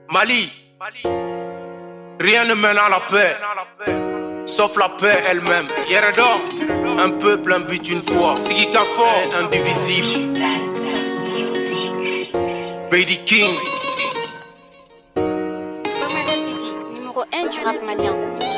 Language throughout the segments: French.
Mali, rien ne mène à la paix, sauf la paix elle-même. Yeredor, un peuple, un but une fois. Sigika fort, indivisible. Baby King. Numéro 1 du rap malien.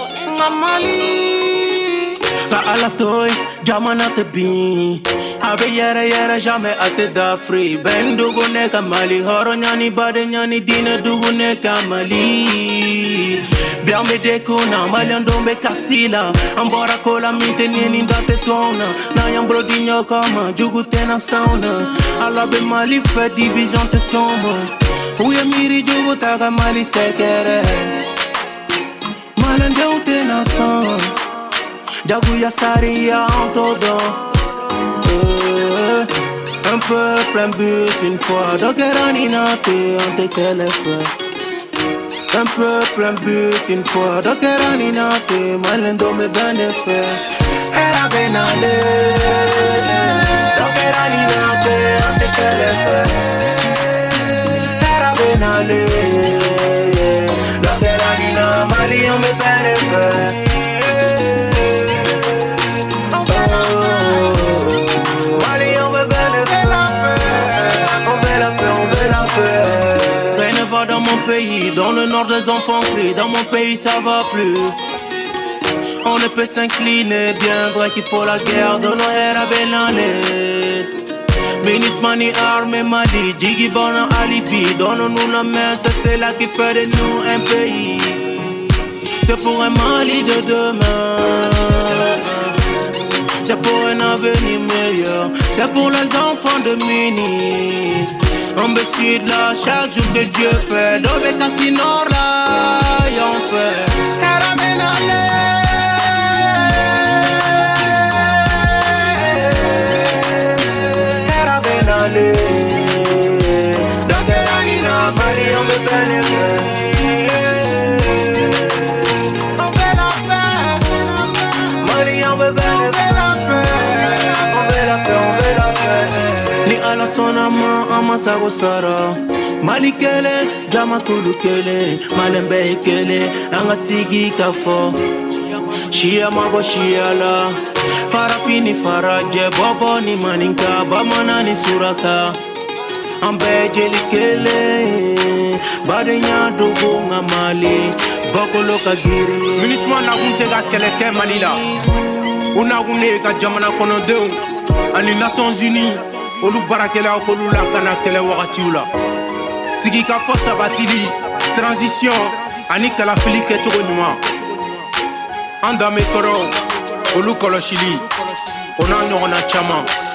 Mali. Ka ala toy, jamana te bin. Abe yere jamais ate da free. Ben dugu neka Mali, horo nyani bade nyani dina dugu neka Mali. Biambe deku na Mali andombe kasila. Ambora kola minte nini ndate tona. Na yambro di nyokama, jugu tena sauna. Alabe Mali fait division te sombre. Uye miri jugu taga Mali sekere. Malende utena son. Jagu ya sari ya antodo. Un peuple, un but, une foi. Donc Raninote, on te téléphone. Un peuple, un but, une foi. Donc Raninote, malendo me benefait. Era benale. Donc Raninote, on te téléphone. Era benale. Donc Raninote, Mali on me benefait. Dans mon pays, dans le nord des enfants crient. Dans mon pays ça va plus. On ne peut s'incliner, bien vrai qu'il faut la guerre. De nos héros Benale. Minismani armée Mali, Jigi Bono alibi. Donne-nous la main, c'est là qui fait de nous un pays. C'est pour un Mali de demain. C'est pour un avenir meilleur. C'est pour les enfants de Mini. On me suit là chaque jour que Dieu fait. Dove Cassinor là, y'en fait. Era benale. Era benale. Dove Ranina, Mali, on me benefait. On fait la paix. Mali, on me benefait. On fait la paix, on fait la paix. Ni ala sonama amasago sara Mali kele, jama kulu kele Malembe kele, anga sigi kafo Shia mabo shia la Farafini faraje, bobo ni maninka Bamana ni suraka Ambe jeli kele Bade nya dugu nga Mali Boko loka giri Munisman na gunte ga keleke Mali la Una gune ka jamana kono deu Ani Nations Unies Olu barakela okolu la kana kele wakatiw la Sigika fo sabatili transition ani kalafili kɛcogo ɲuman an danbe kɔrɔ olu kɔlɔsili o n'a ɲɔgɔnna caman